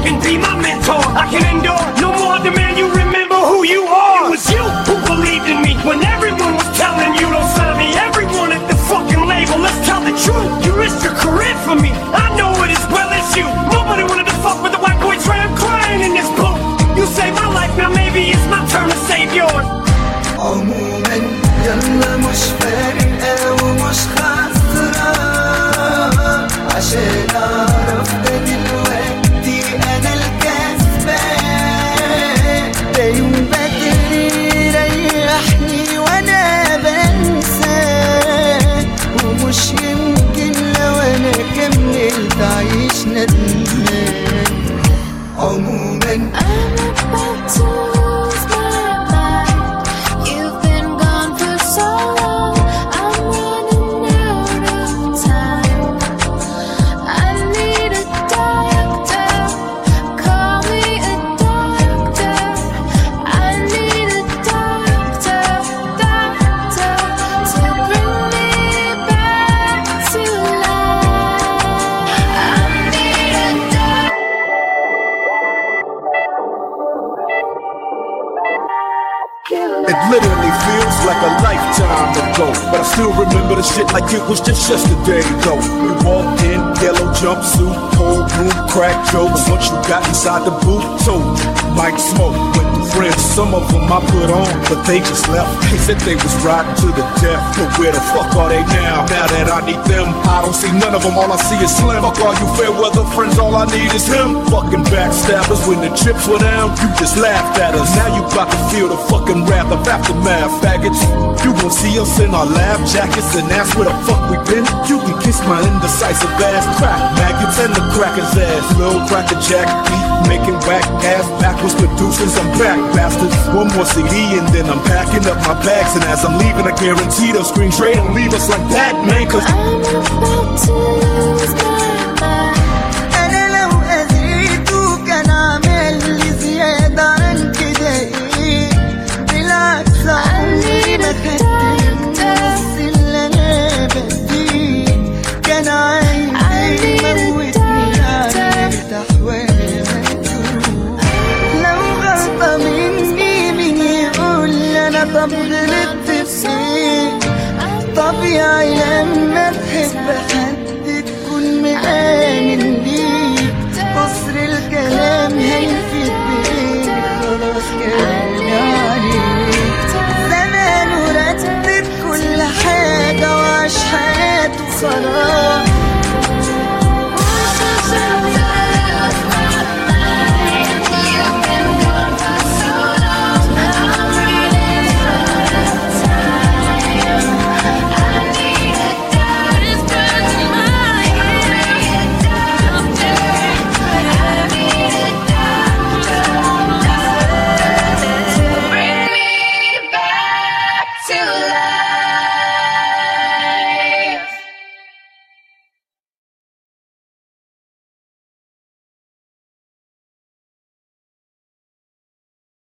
fucking be my mentor. I can endure no more demand you remember who you are. It was you who believed in me when everyone was telling you don't sign me. Everyone at the fucking label, let's tell the truth. You risked your career for me, I know it as well as you. Nobody wanted to fuck with the white boy tramp crying in this book. You saved my life, now maybe it's my turn to save yours. عموما يلا مش فارقة ومش خسرة عشان أعرف ده دلوقتي أنا الكسبان. ده يوم بدري ريحني وأنا بنساه ومش يمكن لو أنا كملت أعيش ندمان. عموما I'm about to lose my mind. You've been gone for so long, I'm running out of time. I need a doctor, call me a doctor. I need a doctor, doctor, to bring me back to life. I need a doctor. It literally feels like a lifetime ago, but I still remember the shit like it was just yesterday ago. We walked in, yellow jumpsuit, whole room, crack jokes. Once you got inside the booth, told you, might smoke. Went to friends, some of them I put on, but they just left. They said they was riding to the death, but where the fuck are they now? Now that I need them, I don't see none of them, all I see is Slim. Fuck all you fair weather friends, all I need is him. Fucking backstabbers, when the chips were down, you just laughed at us. Now you about to feel the fucking wrath of aftermath, faggots. You gon' see us in our lab jackets and ask where the fuck we been. You can kiss my indecisive ass, crack maggots and the cracker's ass. Lil cracker jack beat, making whack ass backwards producers. I'm back, bastards. One more CD and then I'm packing up my bags. And as I'm leaving, I guarantee they'll scream straight and leave us like that, man. Cause I'm about to lose my mind. أنا لو أذيته كان عامل لي زيادة عن كده إيه. بالعكس عمري ما خدت الناس اللي أنا بديه. كان عايز يموتني عارف أحوالي مكتوب. لو غلطة مني مين يقول أنا طب غلطت في إيه. طبيعي لما تحب حد تكون مآمن ليه. قصر الكلام هيفيد بإيه. خلاص كلامي عليك. زمانه رتب كل حاجة وعاش حياته خلاص. To life.